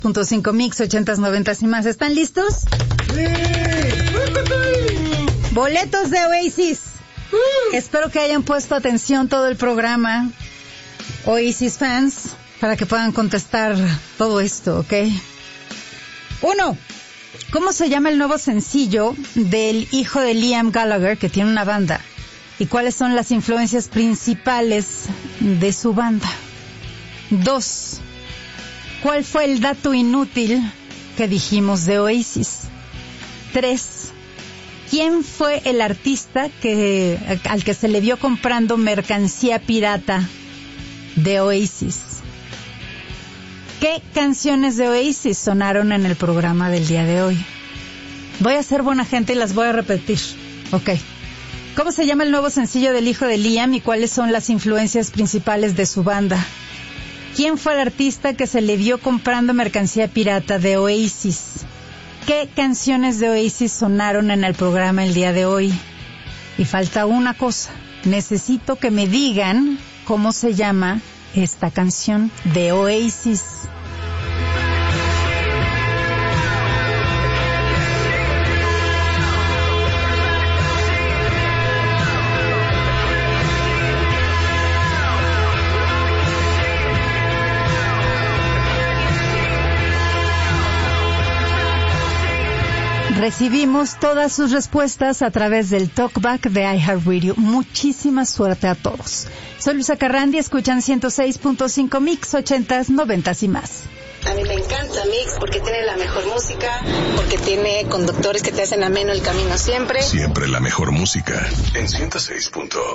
.5 Mix, 80s, 90s y más. ¿Están listos? ¡Sí! Boletos de Oasis. Espero que hayan puesto atención todo el programa, Oasis fans, para que puedan contestar todo esto, ¿ok? 1. ¿Cómo se llama el nuevo sencillo del hijo de Liam Gallagher, que tiene una banda? ¿Y cuáles son las influencias principales de su banda? 2. ¿Cuál fue el dato inútil que dijimos de Oasis? 3. ¿Quién fue el artista al que se le vio comprando mercancía pirata de Oasis? ¿Qué canciones de Oasis sonaron en el programa del día de hoy? Voy a ser buena gente y las voy a repetir. Ok. ¿Cómo se llama el nuevo sencillo del hijo de Liam y cuáles son las influencias principales de su banda? ¿Quién fue el artista que se le vio comprando mercancía pirata de Oasis? ¿Qué canciones de Oasis sonaron en el programa el día de hoy? Y falta una cosa. Necesito que me digan cómo se llama esta canción de Oasis. Recibimos todas sus respuestas a través del Talkback de iHeartRadio. Muchísima suerte a todos. Soy Luisa Carrandi, escuchan 106.5 Mix, 80s, 90s y más. A mí me encanta Mix porque tiene la mejor música, porque tiene conductores que te hacen ameno el camino siempre. Siempre la mejor música en 106.